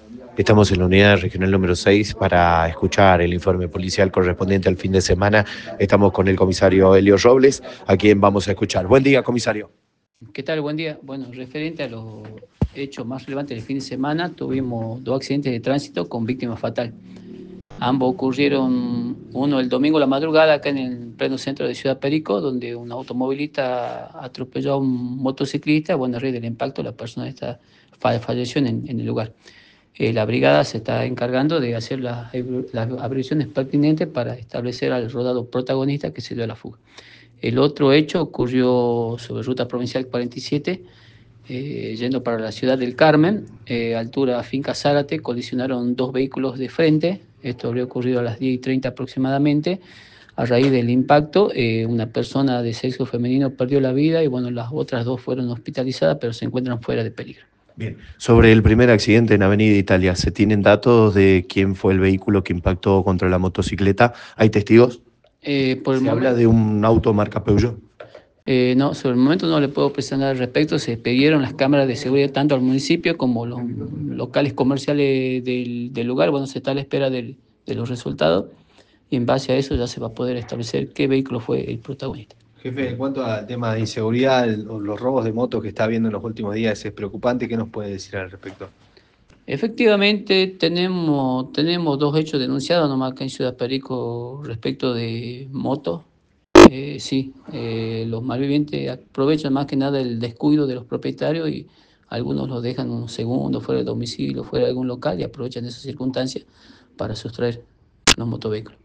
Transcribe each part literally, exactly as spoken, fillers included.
Estamos en la unidad regional número seis para escuchar el informe policial correspondiente al fin de semana. Estamos con el comisario Elio Robles, a quien vamos a escuchar. Buen día, comisario. ¿Qué tal? Buen día. Bueno, referente a los hechos más relevantes del fin de semana, tuvimos dos accidentes de tránsito con víctima fatal. Ambos ocurrieron, uno el domingo a la madrugada acá en el pleno centro de Ciudad Perico, donde un automovilista atropelló a un motociclista. Bueno, a raíz del impacto la persona esta falleció en, en el lugar. Eh, la brigada se está encargando de hacer las, las abreviaciones pertinentes para establecer al rodado protagonista que se dio a la fuga. El otro hecho ocurrió sobre ruta provincial cuarenta y siete, eh, yendo para la ciudad del Carmen, eh, altura Finca Zárate, colisionaron dos vehículos de frente. Esto habría ocurrido a las diez y treinta aproximadamente. A raíz del impacto, eh, una persona de sexo femenino perdió la vida y bueno, las otras dos fueron hospitalizadas, pero se encuentran fuera de peligro. Bien. Sobre el primer accidente en Avenida Italia, ¿se tienen datos de quién fue el vehículo que impactó contra la motocicleta? ¿Hay testigos? Eh, por el Se momento, habla de un auto marca Peugeot. Eh, no, sobre el momento no le puedo presionar al respecto. Se pidieron las cámaras de seguridad tanto al municipio como los locales comerciales del, del lugar. Bueno, se está a la espera del, de los resultados y en base a eso ya se va a poder establecer qué vehículo fue el protagonista. Jefe, en cuanto al tema de inseguridad, el- los robos de motos que está habiendo en los últimos días es preocupante. ¿Qué nos puede decir al respecto? Efectivamente, tenemos, tenemos dos hechos denunciados nomás acá en Ciudad Perico respecto de motos. Eh, sí, eh, los malvivientes aprovechan más que nada el descuido de los propietarios y algunos los dejan un segundo fuera del domicilio, fuera de algún local y aprovechan esas circunstancias para sustraer los motovehículos.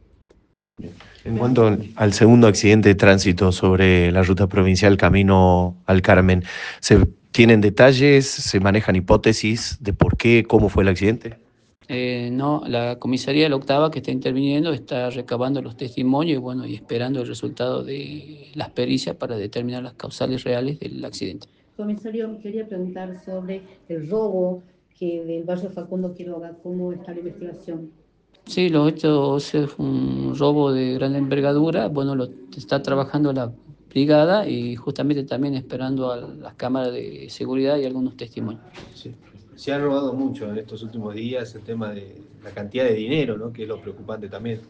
En cuanto al segundo accidente de tránsito sobre la ruta provincial camino al Carmen, ¿se tienen detalles, se manejan hipótesis de por qué, cómo fue el accidente? Eh, no, la comisaría de la octava que está interviniendo está recabando los testimonios y bueno, y esperando el resultado de las pericias para determinar las causales reales del accidente. Comisario, quería preguntar sobre el robo que del barrio Facundo Quiroga, ¿cómo está la investigación? Sí, los hechos es un robo de gran envergadura. Bueno, lo está trabajando la brigada y justamente también esperando a las cámaras de seguridad y algunos testimonios. Sí. Se ha robado mucho en estos últimos días el tema de la cantidad de dinero, ¿no? Que es lo preocupante también.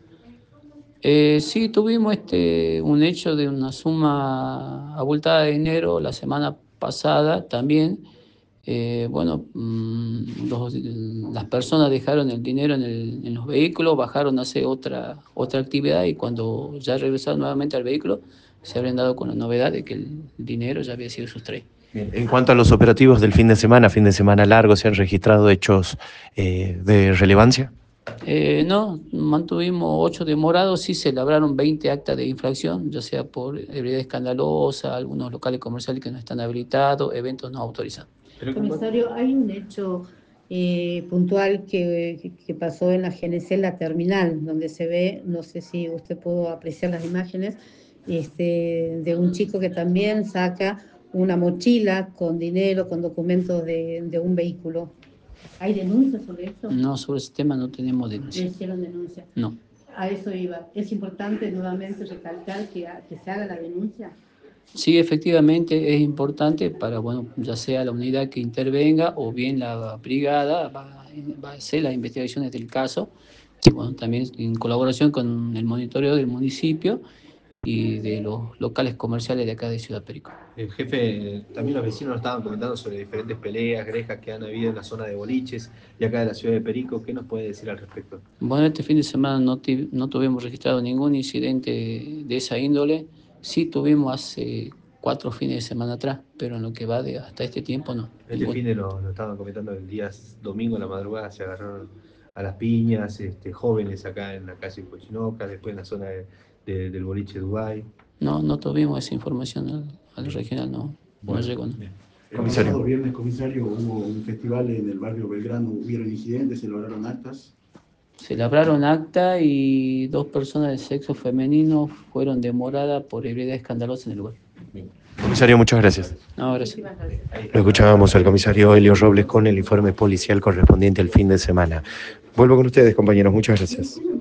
Eh, sí, tuvimos este, un hecho de una suma abultada de dinero la semana pasada también. Eh, bueno, mmm, los, las personas dejaron el dinero en, el, en los vehículos, bajaron a hacer otra, otra actividad y cuando ya regresaron nuevamente al vehículo se habrían dado con la novedad de que el dinero ya había sido sustraído. Bien. En cuanto a los operativos del fin de semana, fin de semana largo, ¿se han registrado hechos eh, de relevancia? Eh, no, mantuvimos ocho demorados, sí se labraron veinte actas de infracción, ya sea por ebriedad escandalosa, algunos locales comerciales que no están habilitados, eventos no autorizados. Comisario, hay un hecho eh, puntual que, que pasó en la G N C, la terminal, donde se ve, no sé si usted pudo apreciar las imágenes, este, de un chico que también saca una mochila con dinero, con documentos de, de un vehículo. ¿Hay denuncias sobre eso? No, sobre ese tema no tenemos ¿Le denuncia. hicieron denuncia? No. A eso iba. Es importante nuevamente recalcar que, que se haga la denuncia. Sí, efectivamente es importante para, bueno, ya sea la unidad que intervenga o bien la brigada va, va a hacer las investigaciones del caso, y bueno, también en colaboración con el monitoreo del municipio y de los locales comerciales de acá de Ciudad Perico. El jefe, también los vecinos nos estaban comentando sobre diferentes peleas, grejas que han habido en la zona de boliches y acá de la ciudad de Perico. ¿Qué nos puede decir al respecto? Bueno, este fin de semana no, ti- no tuvimos registrado ningún incidente de esa índole. Sí tuvimos hace cuatro fines de semana atrás, pero en lo que va de hasta este tiempo no. Este Ningún. fin de lo, lo estaban comentando el día domingo a la madrugada, se agarraron a las piñas, este, jóvenes acá en la calle Cochinoca, después en la zona de, de, del boliche Dubái. No, no tuvimos esa información al, al regional, no, Bueno, no llegó. No. bien. El pasado viernes, comisario, hubo un festival en el barrio Belgrano, hubieron incidentes, se lograron actas. Se labraron acta y dos personas de sexo femenino fueron demoradas por ebriedad escandalosa en el lugar. Comisario, muchas gracias. No, gracias. Lo escuchábamos al comisario Elio Robles con el informe policial correspondiente al fin de semana. Vuelvo con ustedes, compañeros. Muchas gracias.